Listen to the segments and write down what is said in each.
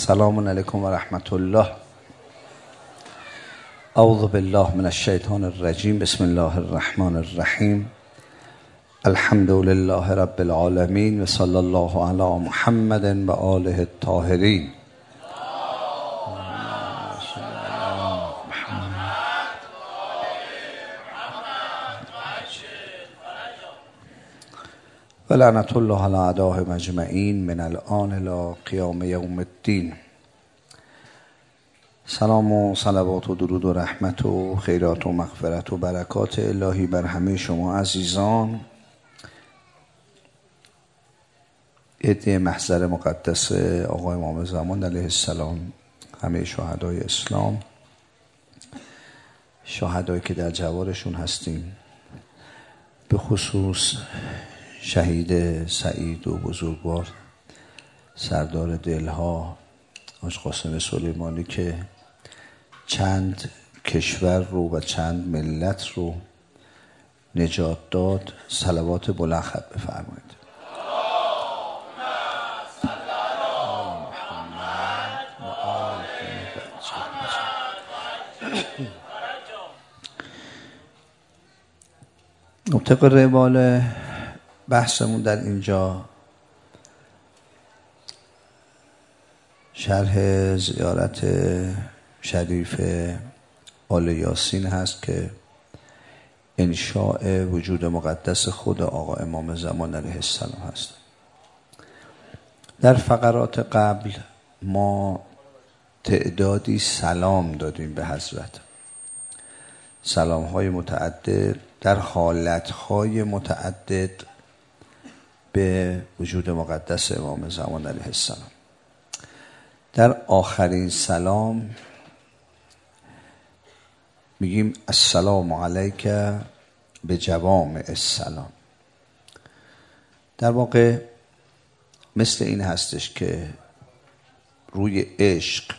سلام علیکم و رحمت الله. اعوذ بالله من الشیطان الرجیم. بسم الله الرحمن الرحیم. الحمد لله رب العالمین و صلی الله علی محمد و آله الطاهرین. و لعنت الله علی اعدائهم اجمعین من الآن الی قیام یوم الدین. سلام و صلوات و درود و رحمت و خیرات و مغفرت و برکات الهی بر همه شما عزیزان. عده محضر مقدس آقای امام زمان علیه السلام، همه شهدای اسلام، شهدایی که در جوارشون هستیم، به خصوص شهید سعید و بزرگوار سردار دلها حاج قاسم سلیمانی که چند کشور رو و چند ملت رو نجات داد، صلوات بلند خط بفرمایید. طبق روال بحثمون در اینجا شرح زیارت شریف آل یاسین هست که انشاء وجود مقدس خود آقا امام زمان علیه السلام هست. در فقرات قبل ما تعدادی سلام دادیم به حضرت، سلام‌های متعدد در حالت‌های متعدد به وجود مقدس امام زمان علیه السلام. در آخرین سلام میگیم السلام علیک به جوامع السلام. در واقع مثل این هستش که روی عشق،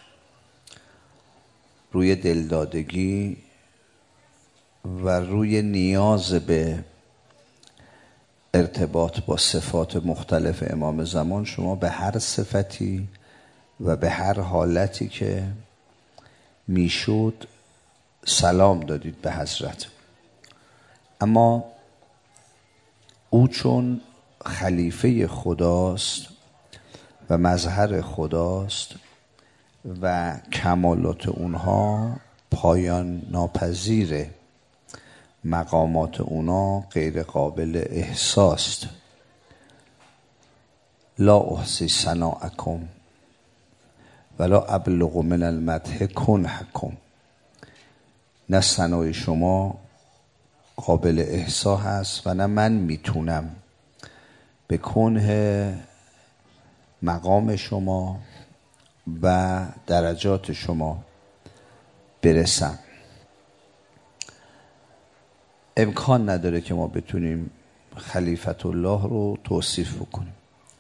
روی دلدادگی و روی نیاز به ارتباط با صفات مختلف امام زمان شما به هر صفتی و به هر حالتی که میشد سلام دادید به حضرت. اما او چون خلیفه خداست و مظهر خداست و کمالات اونها پایان ناپذیره، مقامات اونا غیر قابل احساست. لا احصی ثناءکم ولا ابلغ من المدح کنحکم. نه ثنای شما قابل احصا هست و نه من میتونم به کنه مقام شما و درجات شما برسم. امکان نداره که ما بتونیم خلیفت الله رو توصیف بکنیم.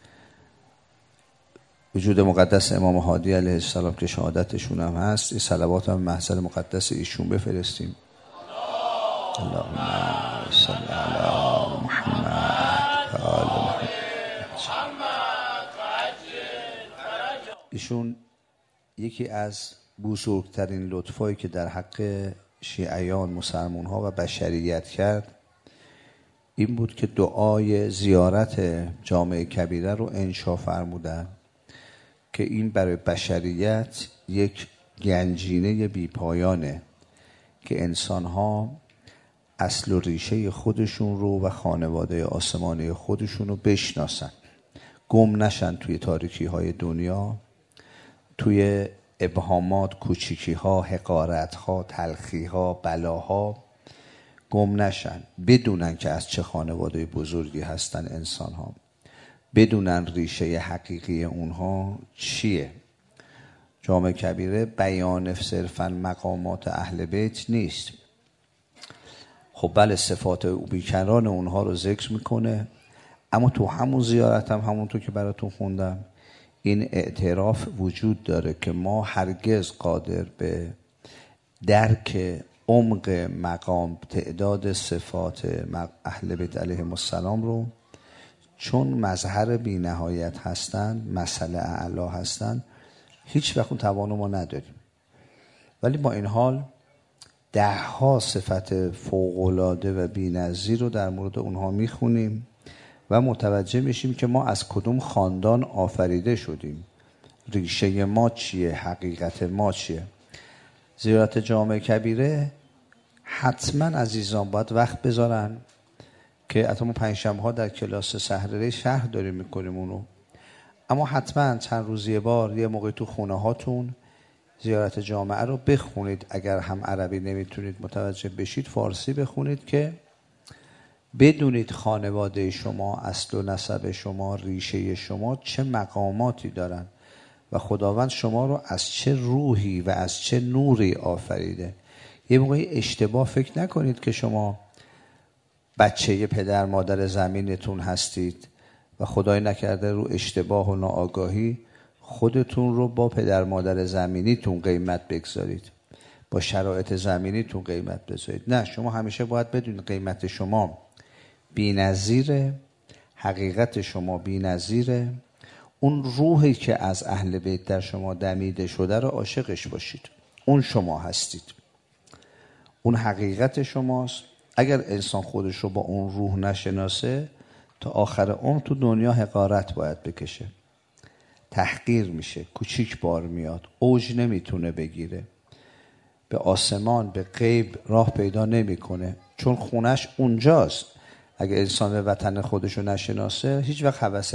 وجود مقدس امام هادی علیه السلام که شهادتشون هم هست، این صلوات هم محضر مقدس ایشون بفرستیم. اللهم صل علی محمد و آل محمد. ایشون یکی از بزرگترین لطفایی که در حق شیعیان، مسلمان ها و بشریت کرد این بود که دعای زیارت جامع کبیره رو انشا فرمودن که این برای بشریت یک گنجینه بیپایانه که انسان ها اصل و ریشه خودشون رو و خانواده آسمانی خودشون رو بشناسن، گم نشن توی تاریکی های دنیا، توی ابهامات، کوچیکی ها، حقارت ها، تلخی ها، بلاها گم نشن، بدونن که از چه خانواده بزرگی هستن انسان ها، بدونن ریشه حقیقی اونها چیه. جامع کبیره بیان صرفا مقامات اهل بیت نیست. خب بله صفات او بیکران اونها رو ذکر میکنه، اما تو همون زیارت هم همونطور که براتون خوندم این اعتراف وجود داره که ما هرگز قادر به درک عمق مقام، تعداد صفات اهل بیت علیهم السلام رو، چون مظهر بی نهایت هستند، مسئله اعلا هستند، هیچ وقت اون توانو ما نداریم. ولی با این حال 10 صفت فوق‌العاده و بی‌نظیر رو در مورد اونها میخونیم و متوجه میشیم که ما از کدوم خاندان آفریده شدیم، ریشه ما چیه، حقیقت ما چیه. زیارت جامع کبیره حتما عزیزان باید وقت بذارن که حتی ما پنجشنبه‌ها در کلاس سحرره شهر داریم میکنیم اونو، اما حتما چند روز یه بار یه موقع تو خونه هاتون زیارت جامعه رو بخونید. اگر هم عربی نمیتونید متوجه بشید فارسی بخونید که بدونید خانواده شما، اصل و نسب شما، ریشه شما چه مقاماتی دارن و خداوند شما رو از چه روحی و از چه نوری آفریده. یه موقعی اشتباه فکر نکنید که شما بچه پدر مادر زمینتون هستید و خدای نکرده رو اشتباه و ناآگاهی خودتون رو با پدر مادر زمینیتون قیمت بگذارید، با شرایط زمینیتون قیمت بذارید. نه، شما همیشه باید بدونید قیمت شما بی‌نظیره، حقیقت شما بی‌نظیره. اون روحی که از اهل بیت در شما دمیده شده رو عاشقش باشید. اون شما هستید، اون حقیقت شماست. اگر انسان خودش رو با اون روح نشناسه تا آخر عمر تو دنیا حقارت باید بکشه، تحقیر میشه، کوچیک بار میاد، اوج نمیتونه بگیره، به آسمان به غیب راه پیدا نمیکنه، چون خونش اونجاست. اگه انسان وطن خودش رو نشناسه هیچ وقت هوس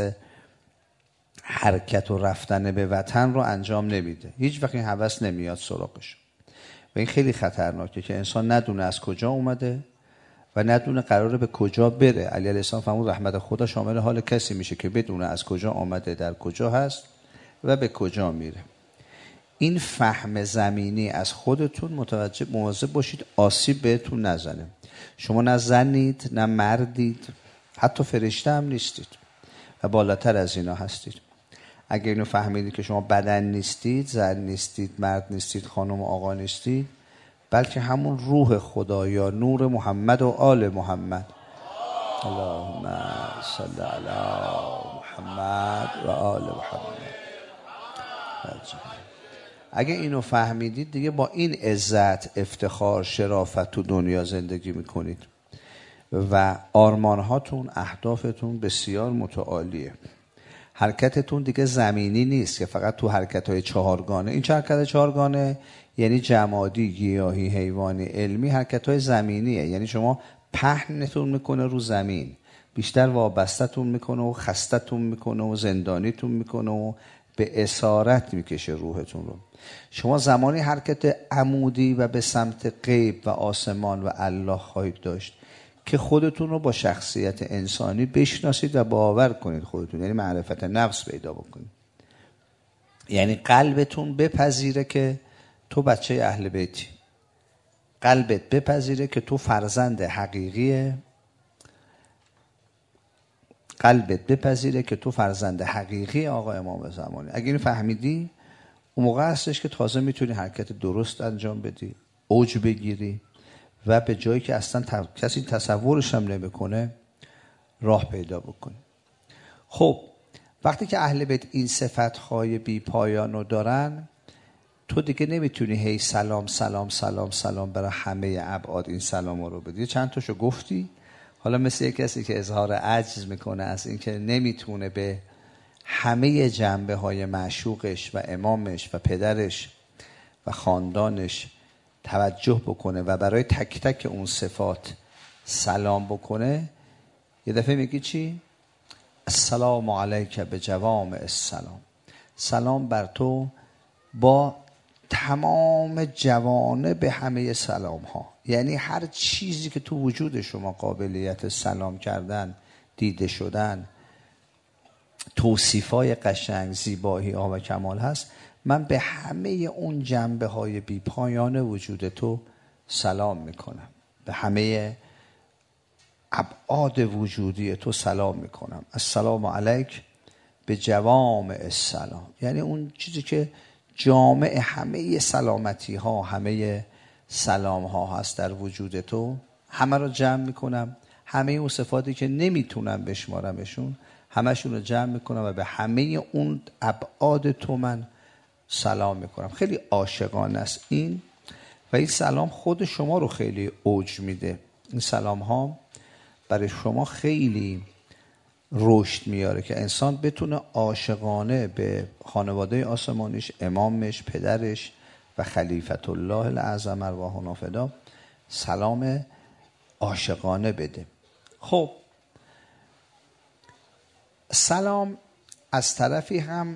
حرکت و رفتن به وطن رو انجام نمیده، هیچ وقت این هوس نمیاد سراغش. و این خیلی خطرناکه که انسان ندونه از کجا اومده و ندونه قراره به کجا بره. علی علیه السلام فرمود رحمت خدا شامل حال کسی میشه که بدونه از کجا آمده، در کجا هست و به کجا میره. این فهم زمینی از خودتون متوجه مواظب باشید آسیب بهتون نزنه. شما نه زنید نه مردید، حتی فرشته هم نیستید و بالاتر از اینا هستید. اگر اینو فهمیدید که شما بدن نیستید، زن نیستید، مرد نیستید، خانم و آقا نیستید، بلکه همون روح خدا یا نور محمد و آل محمد. اللهم صل علی محمد و آل محمد. اگه اینو فهمیدید دیگه با این عزت، افتخار، شرافت تو دنیا زندگی میکنید و آرمانهاتون، اهدافتون بسیار متعالیه. حرکتتون دیگه زمینی نیست که فقط تو حرکت‌های چهارگانه. این چه حرکت چهارگانه؟ یعنی جمادی، گیاهی، حیوانی، علمی. حرکت‌های زمینیه، یعنی شما پهنتون میکنه رو زمین، بیشتر وابستتون میکنه و خستتون میکنه و زندانیتون میکنه و به اسارت میکشه روحتون رو. شما زمانی حرکت عمودی و به سمت غیب و آسمان و الله خواهید داشت که خودتون رو با شخصیت انسانی بشناسید و باور کنید خودتون، یعنی معرفت نفس پیدا بکنید. یعنی قلبتون بپذیره که تو بچه اهل بیتی، قلبت بپذیره که تو فرزند حقیقیه، قلبت بپذیره که تو فرزند حقیقی آقا امام زمانی. اگه اینو فهمیدی اون موقع هستش که تازه میتونی حرکت درست انجام بدی، اوج بگیری و به جایی که اصلا کسی تصورش هم نمیکنه راه پیدا بکنی. خب وقتی که اهل بیت این صفت‌های بی پایان رو دارن، تو دیگه نمیتونی هی سلام سلام سلام سلام برای همه ابعاد این سلام رو بدی. چند تاشو گفتی، حالا مثل یک کسی که اظهار عجز میکنه از این که نمیتونه به همه جنبه های معشوقش و امامش و پدرش و خاندانش توجه بکنه و برای تک تک اون صفات سلام بکنه، یه دفعه میگی چی؟ السلام علیک به جوامع السلام. سلام بر تو با تمام جوانب همه سلام ها، یعنی هر چیزی که تو وجود شما قابلیت سلام کردن، دیده شدن، توصیفای قشنگ، زیبایی ها و کمال هست، من به همه اون جنبه های بی پایان وجود تو سلام میکنم، به همه ابعاد وجودی تو سلام میکنم. السلام علیک به جوامع السلام، یعنی اون چیزی که جامع همه سلامتی ها، همه سلام ها هست در وجود تو، همه رو جمع میکنم. همه اون صفاتی که نمیتونم بشمارمشون همشون رو جمع میکنم و به همه اون ابعاد تو من سلام میکنم. خیلی عاشقانه است این، و این سلام خود شما رو خیلی اوج میده. این سلام ها برای شما خیلی رشد میاره که انسان بتونه عاشقانه به خانواده آسمانیش، امامش، پدرش و خلیفت الله الاعظم ارواحنا فدا سلام عاشقانه بده. خب سلام از طرفی هم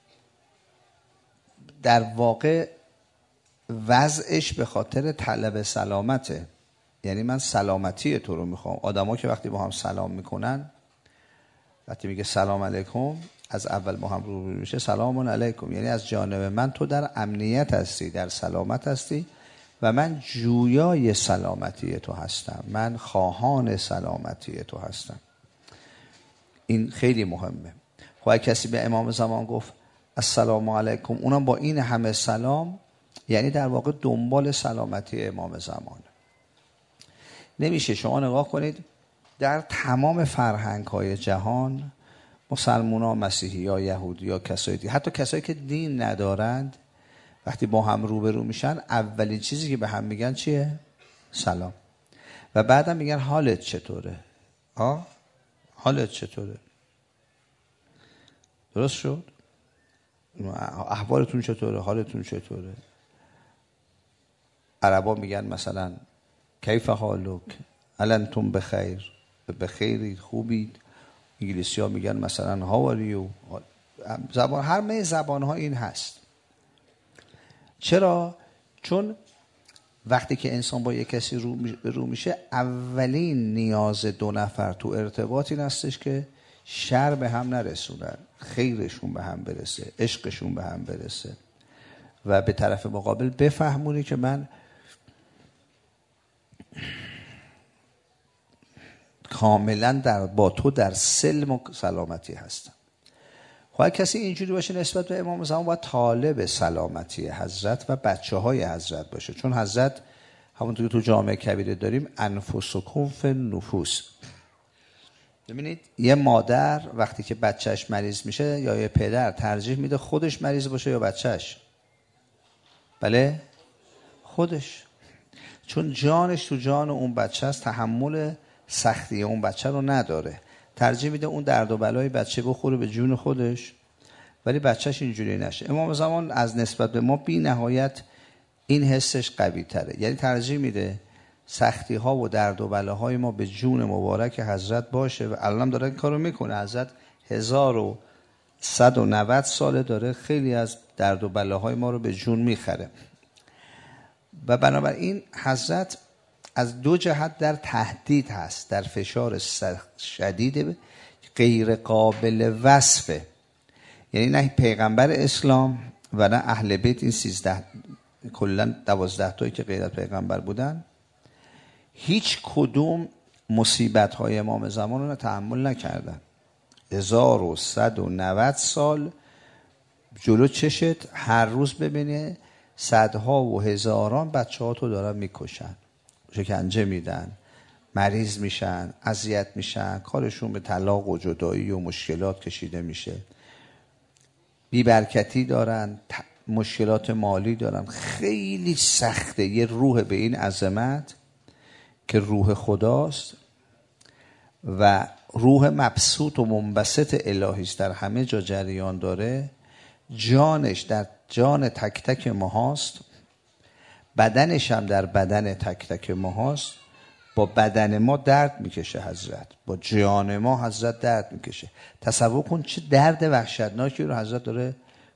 در واقع وضعش به خاطر طلب سلامته. یعنی من سلامتی تو رو میخوام. آدما که وقتی با هم سلام میکنن، وقتی میگه سلام علیکم، از اول با هم روبرو میشه سلام علیکم، یعنی از جانب من تو در امنیت هستی، در سلامت هستی و من جویای سلامتی تو هستم، من خواهان سلامتی تو هستم. این خیلی مهمه. خب کسی به امام زمان گفت السلام علیکم، اونم با این همه سلام، یعنی در واقع دنبال سلامتی امام زمان. نمیشه. شما نگاه کنید در تمام فرهنگ‌های جهان، مسلمان‌ها، مسیحی‌ها، یهودی‌ها، کسایی دیگه، حتی کسایی که دین ندارند، وقتی با هم روبرو میشن اولین چیزی که به هم میگن چیه؟ سلام. و بعدم میگن حالت چطوره؟ حالت چطوره؟ درست شد؟ احوالتون چطوره؟ حالتون چطوره؟ عربا میگن مثلا کیف حالک؟ هل انتم بخیر؟ بخیرید، خوبید؟ انگلیسی ها میگن مثلا how are you؟ زبان، همه زبان ها این هست. چرا؟ چون وقتی که انسان با یک کسی رو میشه، اولین نیاز دو نفر تو ارتباط این هستش که شر به هم نرسونن، خیرشون به هم برسه، عشقشون به هم برسه و به طرف مقابل بفهمونی که من کاملا با تو در سلم و سلامتی هستم. خواهد کسی اینجوری باشه نسبت به امام زمان، باید طالب سلامتی حضرت و بچه های حضرت باشه. چون حضرت همونطور که تو جامعه کبیره داریم انفسکم فی النفوس. ببینید یه مادر وقتی که بچهش مریض میشه یا یه پدر ترجیح میده خودش مریض باشه یا بچهش؟ بله خودش. چون جانش تو جان اون بچه است، تحمل سختی اون بچه رو نداره، ترجیح میده اون درد و بلای بچه بخوره به جون خودش ولی بچهش اینجوری نشه. امام زمان از نسبت به ما بی نهایت این حسش قوی تره، یعنی ترجیح میده سختی ها و درد و بلاهای ما به جون مبارک حضرت باشه و الان داره این کارو میکنه. حضرت 1190 ساله داره خیلی از درد و بلاهای ما رو به جون میخره و بنابراین حضرت از دو جهت در تهدید هست، در فشار شدید غیر قابل وصفه. یعنی نه پیغمبر اسلام و نه اهل بیت، این 13 کلا 12 تایی که غیر از پیغمبر بودن، هیچ کدوم مصیبت های امام زمان رو تحمل نکردن. 1190 سال جلو چشت هر روز ببینه صدها و هزاران بچه ها تو دارن میکشن، شکنجه میدن، مریض میشن، اذیت میشن، کارشون به طلاق و جدایی و مشکلات کشیده میشه، بیبرکتی دارن، مشکلات مالی دارن. خیلی سخته یه روح به این عظمت که روح خداست و روح مبسوط و منبسط الهی است، در همه جا جریان داره، جانش در جان تک تک ماهاست، بدنش هم در بدن تک تک ماهاست. با بدن ما درد میکشه حضرت، با جان ما حضرت درد میکشه. تصور کن چه درد وحشتناکی رو حضرت داره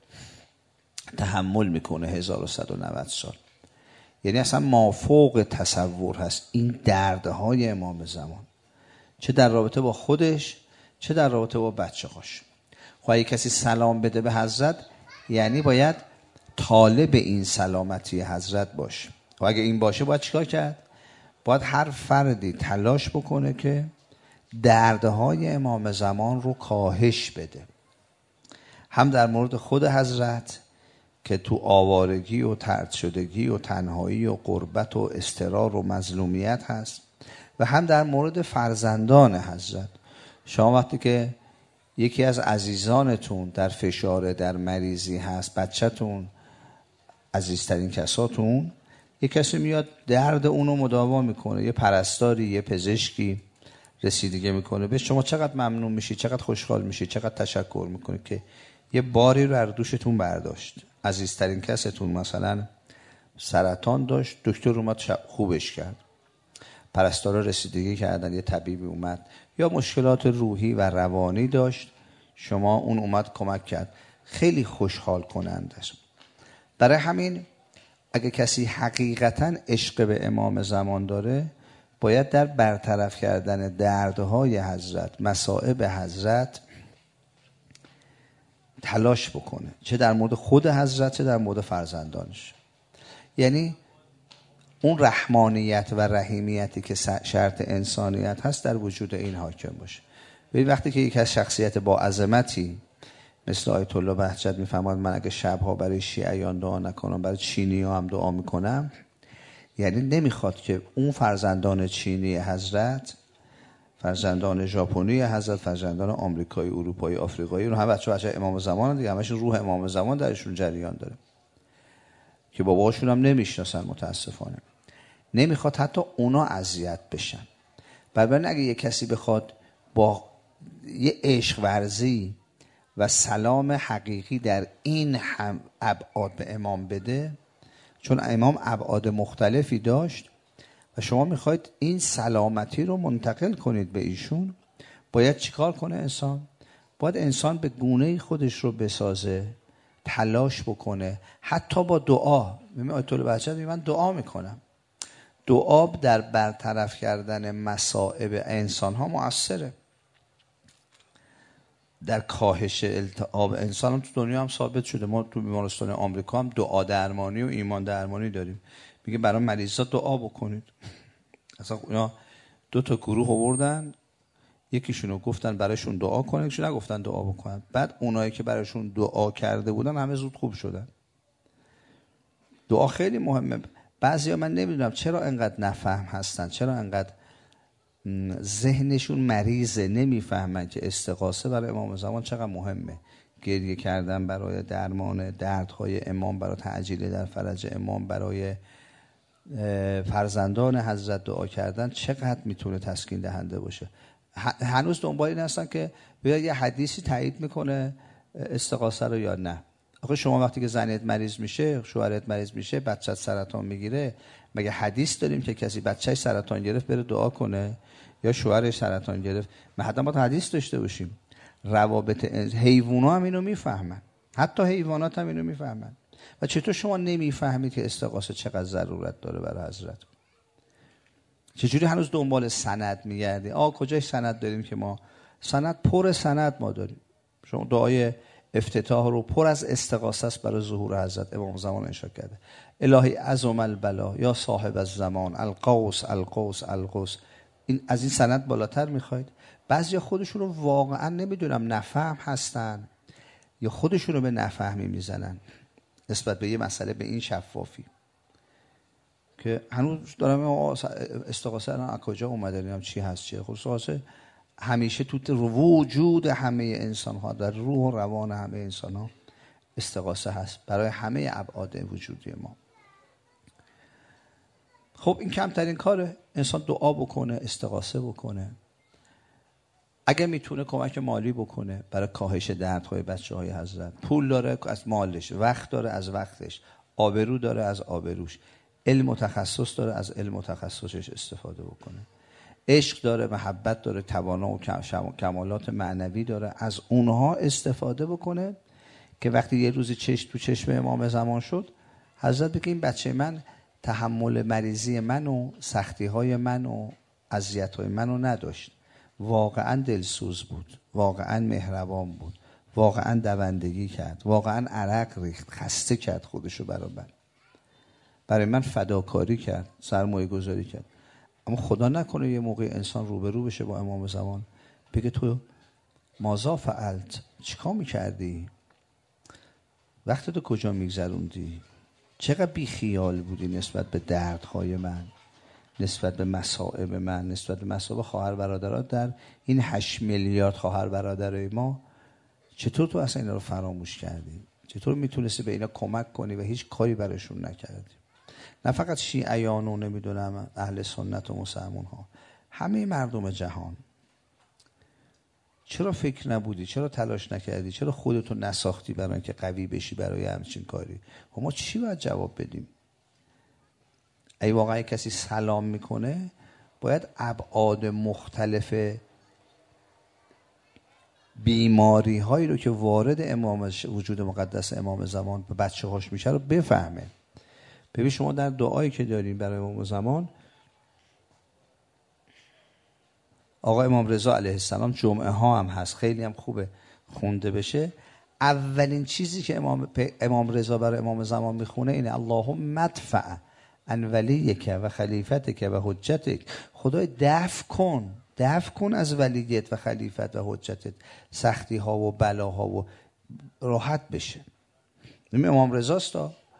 تحمل میکنه 1190 سال. یعنی اصلا مافوق تصور هست این دردهای امام زمان، چه در رابطه با خودش چه در رابطه با بچه هاش. خواهی کسی سلام بده به حضرت یعنی باید طالب این سلامتی حضرت باشه. و اگه این باشه باید چیکار کرد؟ باید هر فردی تلاش بکنه که دردهای امام زمان رو کاهش بده، هم در مورد خود حضرت که تو آوارگی و طرد شدگی و تنهایی و غربت و اضطرار و مظلومیت هست، و هم در مورد فرزندان حضرت. شما وقتی که یکی از عزیزانتون در فشار، در مریضی هست، بچه‌تون، عزیزترین کساتون، یه کسی میاد درد اونو مداوا میکنه، یه پرستاری، یه پزشکی رسیدگی میکنه بهش، شما چقدر ممنون میشی، چقدر خوشحال میشی، چقدر تشکر میکنی که یه باری رو از دوشتون برداشت. عزیزترین کستون مثلا سرطان داشت، دکتر اومد خوبش کرد، پرستارا رسیدگی کردن، یه طبیبی اومد، یا مشکلات روحی و روانی داشت، شما اون اومد کمک کرد، خیلی خوشحال کننده است. برای همین اگه کسی حقیقتاً عشق به امام زمان داره، باید در برطرف کردن دردهای حضرت، مصائب حضرت تلاش بکنه، چه در مورد خود حضرت چه در مورد فرزندانش. یعنی اون رحمانیت و رحیمیتی که شرط انسانیت هست در وجود این حاکم باشه. ببین وقتی که یک از شخصیت با عظمتی مثل آیت الله بهجت میفهمد من اگه شبها برای شیعیان دعا نکنم، برای چینی ها هم دعا میکنم، یعنی نمیخواد که اون فرزندان چینی حضرت، فرزندان ژاپنی حضرت، فرزندان آمریکایی، اروپایی، آفریقایی، اون هم بچه امام زمان دیگه، همشون روح امام زمان درشون جریان داره که باباشون هم نمیشناسن متاسفانه. نمیخواد حتی اونا اذیت بشن. بنابراین اگه یه کسی بخواد با یه عشق ورزی و سلام حقیقی در این هم ابعاد به امام بده، چون امام ابعاد مختلفی داشت و شما میخواید این سلامتی رو منتقل کنید به ایشون، باید چیکار کنه انسان؟ باید انسان به گونه خودش رو بسازه، تلاش بکنه، حتی با دعا. آیت الله بهجت من دعا میکنم. دعا در برطرف کردن مصائب انسان ها مؤثره، در کاهش التهاب انسان هم تو دنیا هم ثابت شده. ما تو بیمارستان آمریکا هم دعا درمانی و ایمان درمانی داریم، میگه برای مریضا دعا بکنید. اصلا اینا 2 تا گروه آوردن، یکیشونو گفتن برایشون دعا کنید، یکیشون نگفتن دعا بکنن. بعد اونایی که برایشون دعا کرده بودن همه زود خوب شدن. دعا خیلی مهمه. بعضیا من نمیدونم چرا انقدر نفهم هستن، چرا انقدر ذهنشون مریضه، نمیفهمن که استغاثه برای امام زمان چقدر مهمه. گریه کردن برای درمان دردهای امام، برای تعجیل در فرج امام، برای فرزندان حضرت دعا کردن چقدر میتونه تسکین دهنده باشه. هنوز دنبال این هستن که بیا یه حدیثی تایید میکنه استغاثه رو یا نه. آخه شما وقتی که زنت مریض میشه، شوهرت مریض میشه، بچه‌ت سرطان میگیره، مگه حدیث داریم که کسی بچه‌ش سرطان گرفت بره دعا کنه یا شوهرش سرطان گرفت؟ ما حتما باید حدیث داشته باشیم. روابط حیوانات هم اینو میفهمن، حتی حیوانات هم اینو میفهمن. و چطور شما نمیفهمید که استغاثه چقدر ضرورت داره برای حضرت؟ چجوری هنوز دنبال سند میگردی؟ کجای سند داریم که ما سند پر سند ما داریم. شما دعای افتتاح رو پر از استغاثه است برای ظهور حضرت امام زمان انشا کرده. الهی عظم البلا یا صاحب الزمان القوس القوس القوس. این از این سند بالاتر میخواید؟ بعضیا خودشون رو واقعا نمیدونم نفهم هستن یا خودشون رو به نفهمی میزنن نسبت به یه مسئله به این شفافی که هنوز دارم استغاثه الان کجا اومده، نمیدونم چی هست چیه. خب استغاثه همیشه تو وجود همه انسان ها، در روح و روان همه انسان ها استغاثه هست برای همه ابعاد وجودی ما. خب این کمترین کاره، انسان دعا بکنه، استغاثه بکنه. اگه میتونه کمک مالی بکنه برای کاهش دردهای بچه‌های حضرت. پول داره از مالش، وقت داره از وقتش، آبرو داره از آبروش، علم و تخصص داره از علم و تخصصش استفاده بکنه. عشق داره، محبت داره، توانا و کمالات معنوی داره، از اونها استفاده بکنه که وقتی یه روزی تو چشم امام زمان شد، حضرت بگه این بچه من تحمل مریضی من و سختی‌های من و اذیت‌های منو نداشت، واقعا دلسوز بود، واقعا مهربان بود، واقعا دوندگی کرد، واقعا عرق ریخت، خسته کرد خودشو برای من فداکاری کرد، سرمایه گذاری کرد. اما خدا نکنه یه موقع انسان روبرو بشه با امام زمان بگه تو مازا فعلت، چیکار میکردی؟ وقت تو کجا میگذروندی؟ چقدر بی خیال بودی نسبت به دردهای من؟ نسبت به مصائب من، نسبت به مصائب خواهر برادرات در این 8 میلیارد خواهر برادرای ما، چطور تو اصلا اینا رو فراموش کردی؟ چطور میتونستی به اینا کمک کنی و هیچ کاری براشون نکردی؟ نه فقط شیعیان و نمیدونم اهل سنت و مسلمان ها، همه مردم جهان. چرا فکر نبودی؟ چرا تلاش نکردی؟ چرا خودتو نساختی برای اینکه قوی بشی برای همچین کاری؟ و ما چی باید جواب بدیم؟ اگه واقعا کسی سلام میکنه باید ابعاد مختلف بیماری هایی رو که وارد وجود مقدس امام زمان به بچه هاش میشه رو بفهمه. ببین شما در دعایی که داریم برای امام زمان، آقا امام رضا علیه السلام جمعه ها هم هست، خیلی هم خوبه خونده بشه. اولین چیزی که امام رضا برای امام زمان میخونه اینه: اللهم مدفع عن ولیک و خلیفتک و حجتک. خدای دفع کن از ولیت و خلیفت و حجتت سختی ها و بلاها و راحت بشه. این امام رضاست.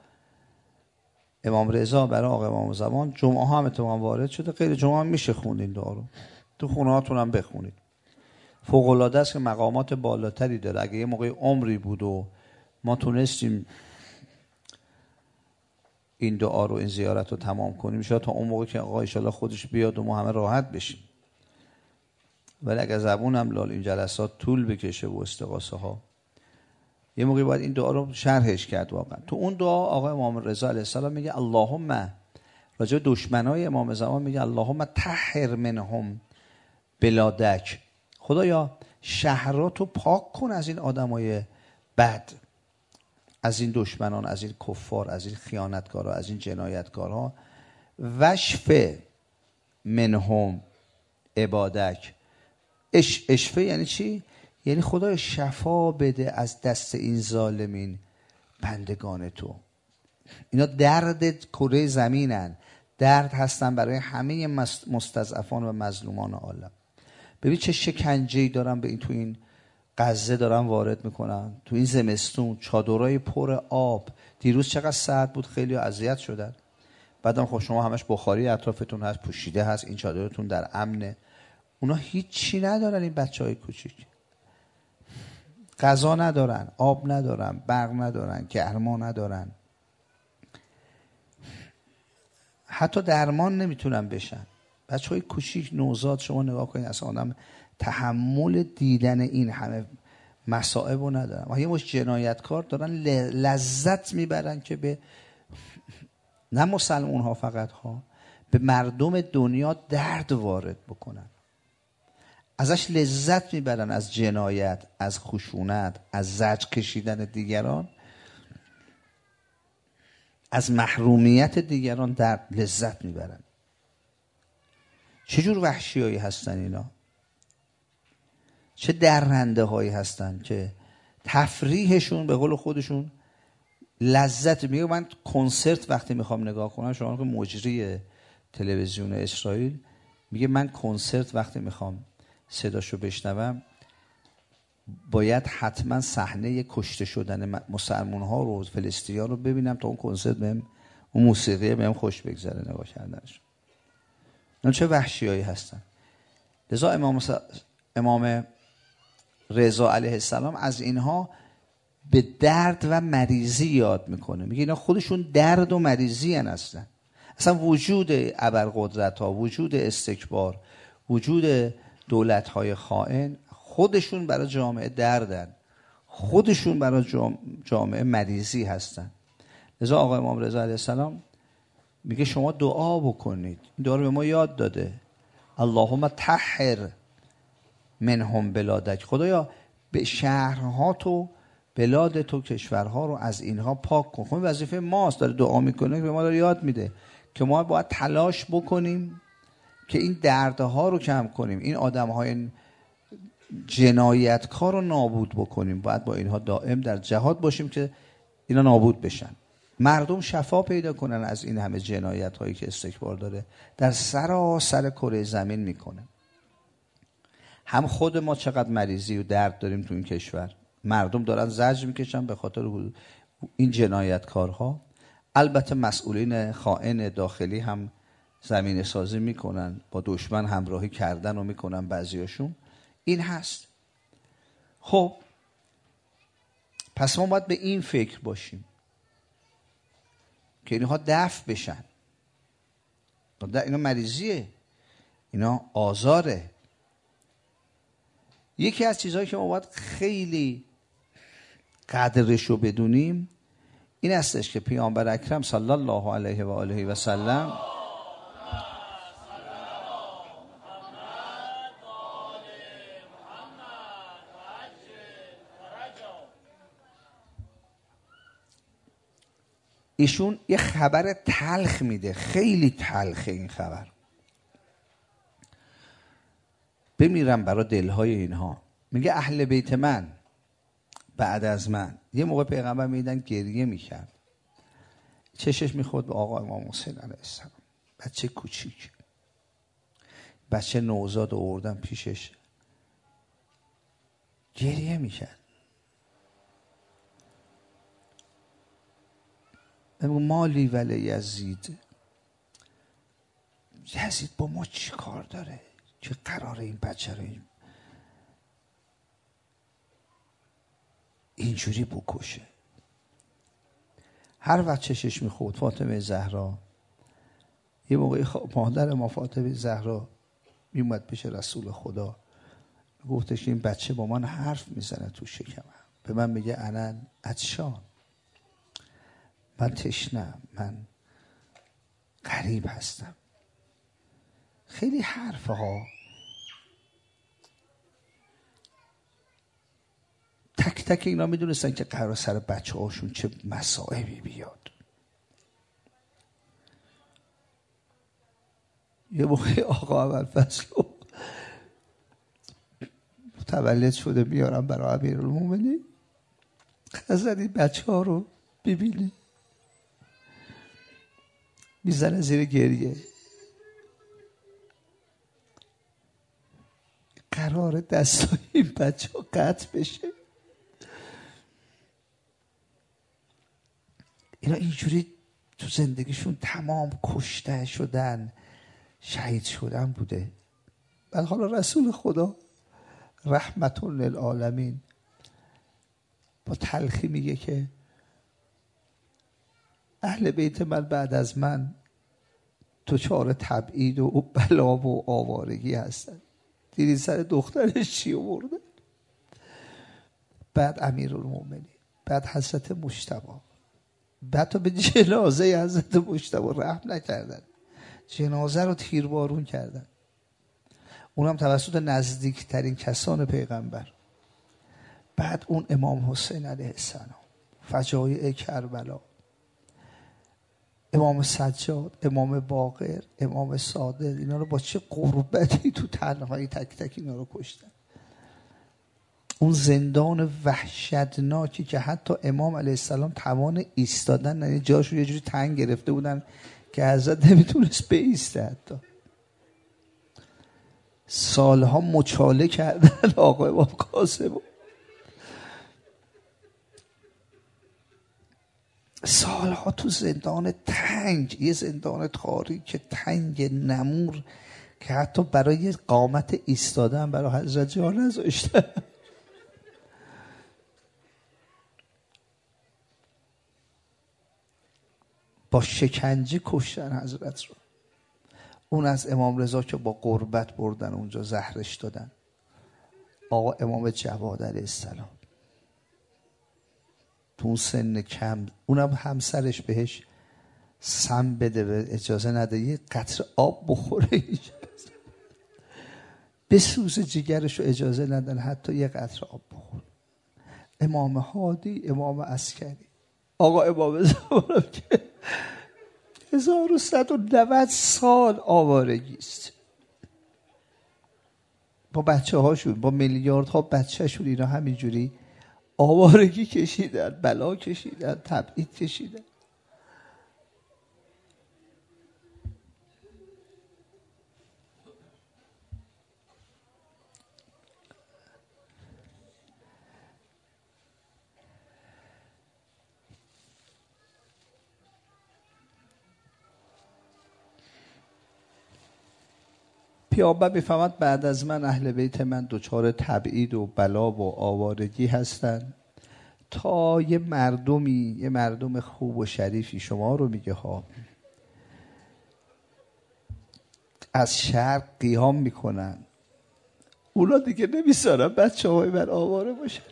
امام رضا برای آقا امام زمان جمعه ها هم اتفاقا وارد شده، غیر جمعه هم میشه خوند این دعا رو، تو خونه هاتون هم بخونید. فوق العاده است که مقامات بالاتری داره. اگه یه موقع عمری بود و ما تونستیم این دعا رو، این زیارت رو تمام کنیم، شاید تا اون موقع که آقا ان شاءالله خودش بیاد و ما همه راحت بشیم. ولی اگه زبون هم لال این جلسات طول بکشه و استغاثه ها، یه موقعی باید این دعا رو شرحش کرد. واقعا تو اون دعا آقا امام رضا علیه السلام میگه اللهم، راجع به دشمنای امام زمان میگه اللهم طهر منهم بلادک. خدایا شهراتو پاک کن از این آدمای بد، از این دشمنان، از این کفار، از این خیانتکارا، از این جنایتکارها. وشف منهم عبادک. اشفه یعنی چی؟ یعنی خدای شفا بده از دست این ظالمین بندگان تو. اینا درد کره زمینن، درد هستن برای همه مستضعفان و مظلومان عالم. ببین چه شکنجه‌ای دارن به این، تو این غزه دارن وارد میکنن، تو این زمستون چادرای پر آب. دیروز چقدر سرد بود، خیلی اذیت شدن. بعدم خب شما همش بخاری اطرافتون هست، پوشیده هست، این چادرتون در امنه. اونا هیچی ندارن، این بچهای کوچیک غذا ندارن، آب ندارن، برق ندارن، گرما ندارن، حتی درمان نمیتونن بشن. بچهای کوچیک نوزاد، شما نگاه کنید، اصلا آدم تحمل دیدن این همه مصائب رو ندارن. و یه مش جنایتکار دارن لذت میبرن که به نه مسلمون ها فقط ها، به مردم دنیا درد وارد بکنن. ازش لذت میبرن، از جنایت، از خشونت، از زجر کشیدن دیگران، از محرومیت دیگران درد لذت میبرن. چه جور وحشیایی هستن اینا؟ چه درنده هایی هستن که تفریحشون به قول خودشون لذت. میگه من کنسرت وقتی میخوام نگاه کنم، شما که مجری تلویزیون اسرائیل میگه من کنسرت وقتی میخوام صداشو بشنوم باید حتما صحنه کشته شدن مسلمان ها رو، فلسطینیان رو ببینم تا اون کنسرت بهم، اون موسیقی بهم خوش بگذره نگاه کردنش. نه چه وحشیایی هستن. لذا امام رضا علیه السلام از اینها به درد و مریضی یاد میکنه. میگه اینا خودشون درد و مریضی هستن. اصلا وجود ابرقدرت ها، وجود استکبار، وجود دولت های خائن، خودشون برای جامعه دردن، خودشون برای جامعه مریضی هستن. لذا آقا امام رضا علیه السلام میگه شما دعا بکنید. این دعا رو به ما یاد داده: اللهم طهر منهم بلادک. خدایا به شهرها تو، بلاد تو، کشورها رو از اینها پاک کن. خب وظیفه ماست، داره دعا میکنه که به ما داره یاد میده که ما باید تلاش بکنیم که این دردها رو کم کنیم، این آدمهای جنایتکار رو نابود بکنیم. باید با اینها دائم در جهاد باشیم که اینا نابود بشن، مردم شفا پیدا کنن از این همه جنایت هایی که استکبار داره در سراسر کره زمین میکنه. هم خود ما چقدر مریضی و درد داریم تو این کشور، مردم دارن زجر میکشن به خاطر این جنایتکارها. البته مسئولین خائن داخلی هم زمین سازی میکنن، با دشمن همراهی کردن و میکنن بعضیاشون. این هست. خب پس ما باید به این فکر باشیم که اینها دفع بشن. اینا مریضیه، اینا آزاره. یکی از چیزهایی که ما باید خیلی قدرش رو بدونیم این هستش که پیامبر اکرم صلی الله علیه و آله و سلم ایشون یه خبر تلخ میده، خیلی تلخه این خبر. بمیرم برای دلهای اینها. میگه اهل بیت من بعد از من. یه موقع پیغمبر میدن گریه میکرد، چشش میخورد به آقا امام حسین علیه السلام، بچه کوچیک، بچه نوزاد آوردن پیشش، گریه میکرد. مالی ولی یزید، یزید با ما چی کار داره که قراره این بچه رو اینجوری بکشه؟ هر وقت چشش میخورد فاطمه زهرا، یه موقعی مادر ما فاطمه زهرا میومد پیش رسول خدا، گفتش این بچه با من حرف میزنه تو شکمم، به من میگه انا عطشان، من تشنم، من غریب هستم. خیلی حرفه ها. تک تک اینا میدونستن که قرار سر بچه هاشون چه مصائبی بیاد. یه موقع آقا ابوالفضل متولد شده میارم برای امیرالمومنین، حضرت این بچه ها رو ببینه، میزنه زیر گریه. قرار دستای این بچه ها قطع بشه. اینا اینجوری تو زندگیشون تمام کشته شدن، شهید شدن بوده. بعد حالا رسول خدا رحمت للعالمین با تلخی میگه که اهل بیت من بعد از من دچار تبعید و بلا و آوارگی هستن. دیدی سر دخترش چی آورده؟ بعد امیرالمومنین، بعد حضرت مجتبی، بعد تا به جنازه حضرت مجتبی رحم نکردن، جنازه رو تیربارون کردن، اونم توسط نزدیکترین کسان پیغمبر. بعد اون امام حسین علیه السلام، فجایع کربلا، امام سجاد، امام باقر، امام صادق، اینا رو با چه قربتی تو تنهایی تک تک اینا رو کشتن. اون زندان وحشتناکی که حتی امام علیه السلام توان ایستادن، یعنی جاشو یه جوری تنگ گرفته بودن که حضرت نمیتونست بایسته. حتی سالها مچاله کردن آقا امام قاسم، سالها تو زندان تنگ، یه زندان تاریک تنگ نمور که حتی برای قامت ایستادن برای حضرت جا نذاشتن. با شکنجه کشتن حضرت رو. اون از امام رضا که با قربت بردن اونجا زهرش دادن. آقا امام جواد علیه السلام تو اون سن کم، اونم همسرش بهش سم بده و اجازه نده یه قطره آب بخوره، بسوز جگرش رو اجازه ندن حتی یه قطره آب بخور. امام هادی، امام عسکری، آقا امام زمان که 1190 سال آوارگی است با بچه هاشون، با میلیاردها بچه شون، اینا همینجوری آوارگی کشیدن، بلا کشیدن، تبعید کشیدن. پیامبر میفهمد بعد از من اهل بیت من دچار تبعید و بلا و آوارگی هستن، تا یه مردم خوب و شریفی شما رو میگه ها از شرق قیام میکنن، اونا دیگه نمیذارن بچه های من آواره باشن.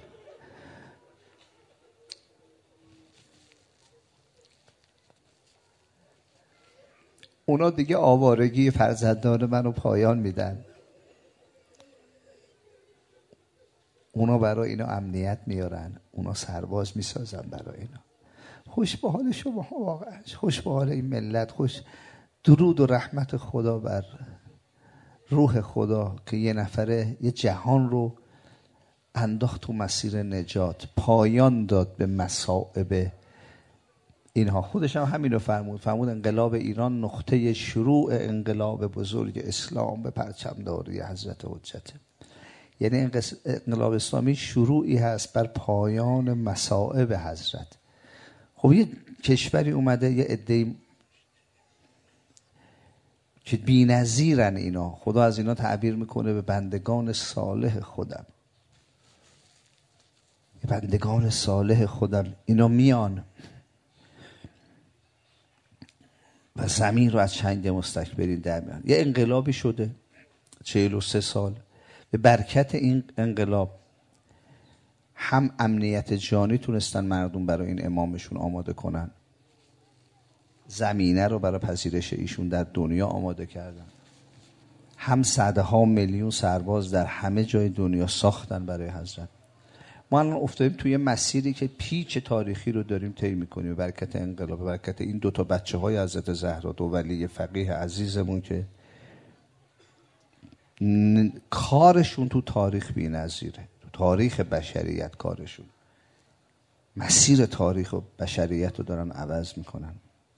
اونا دیگه آوارگی فرزندان منو پایان میدن. اونا برای اینا امنیت میارن، اونا سرباز میسازن برای اینا. خوش به حال شما واقعا، خوش به حال این ملت، خوش. درود و رحمت خدا بر روح خدا که یه نفره یه جهان رو انداخت تو مسیر نجات، پایان داد به مصائب اینها. خودش هم همین رو فرمود انقلاب ایران نقطه شروع انقلاب بزرگ اسلام به پرچمداری حضرت حجته. یعنی انقلاب اسلامی شروعی هست بر پایان مصائب حضرت. خب یه کشوری اومده یه عده‌ای که بی‌نظیرن، اینا خدا از اینا تعبیر میکنه به بندگان صالح خودم. بندگان صالح خودم اینا میان و زمین رو از چنگ مستکبرین در میان. یه انقلابی شده 43 سال. به برکت این انقلاب هم امنیت جانی تونستن مردم برای این امامشون آماده کنن، زمینه رو برای پذیرش ایشون در دنیا آماده کردن، هم صدها میلیون سرباز در همه جای دنیا ساختن برای حضرت. ما الان افتادیم توی مسیری که پیچ تاریخی رو داریم طی می‌کنیم به برکت انقلاب، به برکت این دوتا بچه‌های حضرت زهرا، دو ولی فقیه عزیزمون که کارشون تو تاریخ بی‌نظیره، تو تاریخ بشریت کارشون، مسیر تاریخ و بشریت رو دارن عوض میکنن.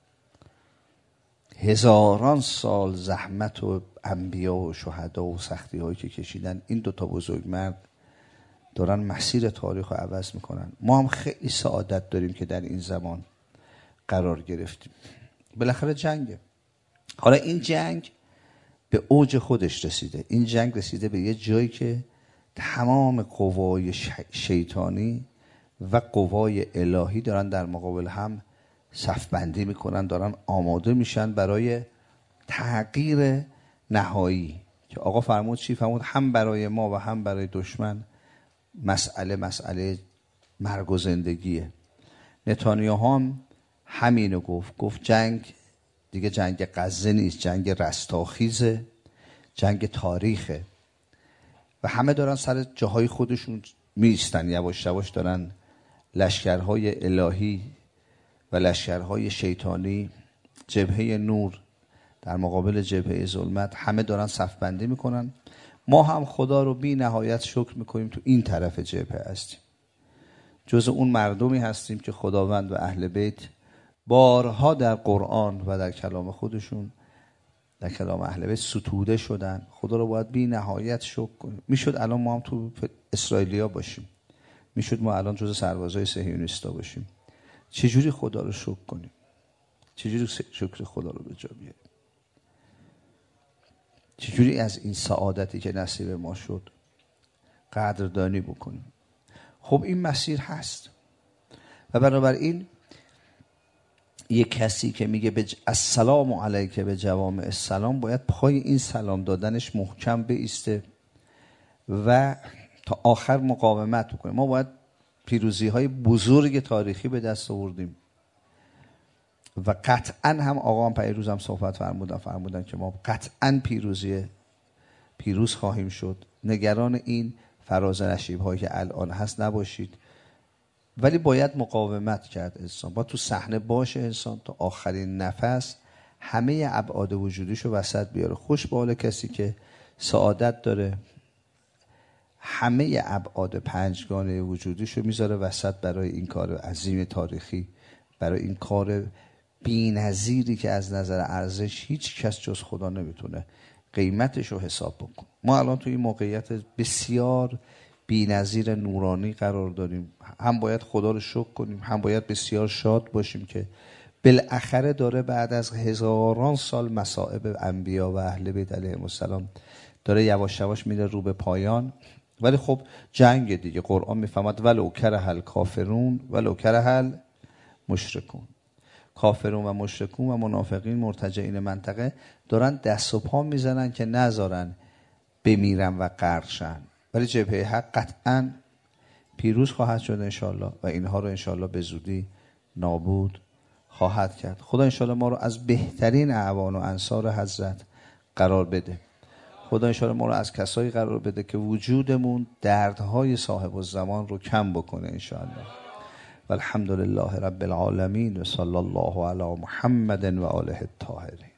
هزاران سال زحمت و انبیا و شهدا و سختی هایی که کشیدن این دوتا بزرگمرد دارن مسیر تاریخ رو عوض میکنن. ما هم خیلی سعادت داریم که در این زمان قرار گرفتیم. بالاخره جنگه. حالا این جنگ به اوج خودش رسیده. این جنگ رسیده به یه جایی که تمام قوای شیطانی و قوای الهی دارن در مقابل هم صف بندی میکنن، دارن آماده میشن برای تغییر نهایی که آقا فرمود چی؟ فرمود هم برای ما و هم برای دشمن مسئله مرگ و زندگیه. نتانیاهو هم همینو گفت جنگ دیگه جنگ غزه نیست، جنگ رستاخیزه، جنگ تاریخه و همه دارن سر جاهای خودشون میستن، یواش یواش دارن لشکرهای الهی و لشکرهای شیطانی، جبهه نور در مقابل جبهه ظلمت، همه دارن صف بندی میکنن. ما هم خدا رو بی نهایت شکر میکنیم تو این طرف جبهه هستیم، جز اون مردمی هستیم که خداوند و اهل بیت بارها در قرآن و در کلام خودشون، در کلام اهل بیت ستوده شدن. خدا رو باید بی نهایت شکر کنیم. میشد الان ما هم تو اسرائیلیا باشیم، میشد ما الان جز سربازای صهیونیستا باشیم. چجوری خدا رو شکر کنیم؟ چجوری شکر خدا رو به جا بیاریم؟ چجوری از این سعادتی که نصیب ما شد قدردانی بکنیم؟ خب این مسیر هست و بنابراین یک کسی که میگه السلام علیک به جوامع السلام باید پای این سلام دادنش محکم بایسته و تا آخر مقاومت بکنه. ما باید پیروزی های بزرگ تاریخی به دست آوردیم و قطعا هم آقا هم پیروز هم صحبت فرمودن که ما قطعا پیروز خواهیم شد. نگران این فراز نشیب هایی که الان هست نباشید، ولی باید مقاومت کرد. انسان با تو صحنه باشه، انسان تا آخرین نفس همه ابعاد وجودیشو وسط بیاره. خوش به حال کسی که سعادت داره همه ابعاد پنجگانه وجودیشو میذاره وسط برای این کار عظیم تاریخی، برای این کار بی‌نظیری که از نظر ارزش هیچ کس جز خدا نمیتونه قیمتشو حساب بکنه. ما الان توی این موقعیت بسیار بی‌نظیر نورانی قرار داریم. هم باید خدا رو شکر کنیم، هم باید بسیار شاد باشیم که بالاخره داره بعد از هزاران سال مصائب انبیا و اهل بیت علیهم السلام داره یواش یواش میره رو به پایان. ولی خب جنگ دیگه، قرآن میفهمد ولو کره الکافرون ولو کره المشرکون. کافرون و مشرکون و منافقین مرتجعین منطقه دارن دست و پا میزنن که نذارن بمیرن و غرق شن، ولی جبهه حق قطعا پیروز خواهد شد انشالله و اینها رو انشالله به زودی نابود خواهد کرد. خدا انشالله ما رو از بهترین اعوان و انصار حضرت قرار بده. خدا انشالله ما رو از کسایی قرار بده که وجودمون دردهای صاحب الزمان رو کم بکنه انشالله. والحمد لله رب العالمین و صلی الله علی محمد و آله الطاهرین.